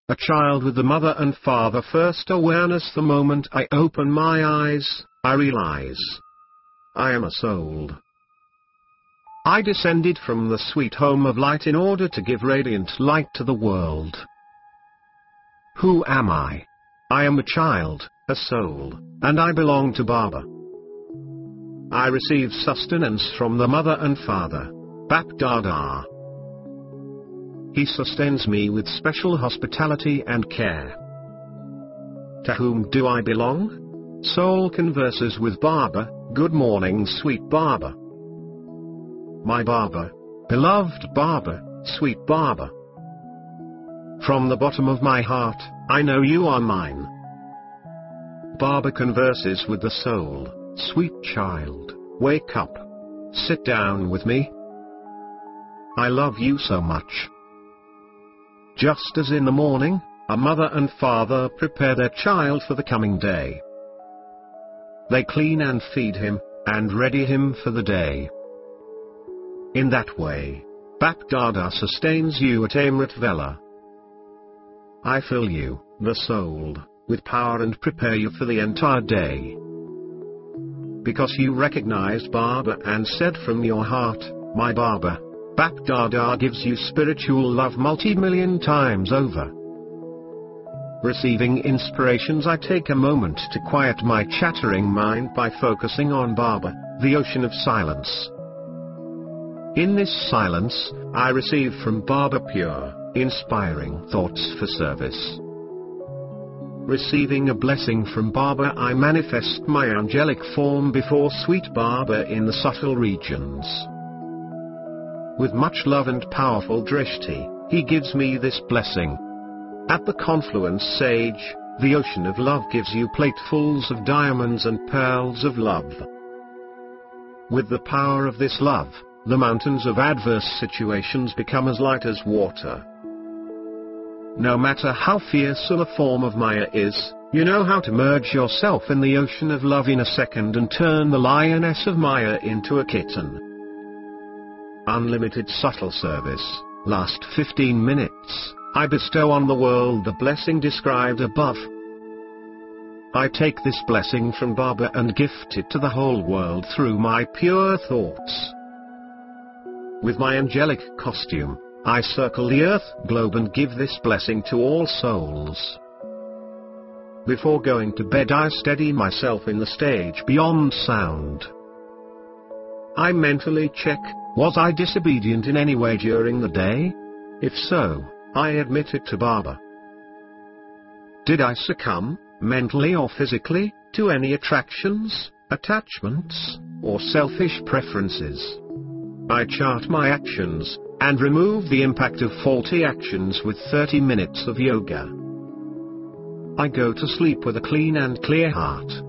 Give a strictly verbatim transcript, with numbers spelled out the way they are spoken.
a child with the mother and father first awareness. The moment I open my eyes, I realize I am a soul. I descended from the sweet home of light in order to give radiant light to the world. Who am I? I am a child, a soul, and I belong to Baba. I receive sustenance from the mother and father, Bap Dada. He sustains me with special hospitality and care. To whom do I belong? Soul converses with Baba. Good morning, sweet Baba. My Baba, beloved Baba, sweet Baba. From the bottom of my heart, I know you are mine. Baba converses with the soul. Sweet child, wake up. Sit down with me. I love you so much. Just as in the morning, a mother and father prepare their child for the coming day. They clean and feed him, and ready him for the day. In that way, Bap Dada sustains you at Amrit Vela. I fill you, the soul, with power and prepare you for the entire day. Because you recognized Baba and said from your heart, my Baba, Bap Dada gives you spiritual love multi-million times over. Receiving inspirations, I take a moment to quiet my chattering mind by focusing on Baba, the ocean of silence. In this silence, I receive from Baba pure, inspiring thoughts for service. Receiving a blessing from Baba, I manifest my angelic form before sweet Baba in the subtle regions. With much love and powerful drishti, he gives me this blessing. At the confluence sage, the ocean of love gives you platefuls of diamonds and pearls of love. With the power of this love, the mountains of adverse situations become as light as water. No matter how fearsome a form of Maya is, you know how to merge yourself in the ocean of love in a second and turn the lioness of Maya into a kitten. Unlimited subtle service, last fifteen minutes, I bestow on the world the blessing described above. I take this blessing from Baba and gift it to the whole world through my pure thoughts. With my angelic costume, I circle the earth globe and give this blessing to all souls. Before going to bed, I steady myself in the stage beyond sound. I mentally check, was I disobedient in any way during the day? If so, I admit it to Baba. Did I succumb, mentally or physically, to any attractions, attachments, or selfish preferences? I chart my actions, and remove the impact of faulty actions with thirty minutes of yoga. I go to sleep with a clean and clear heart.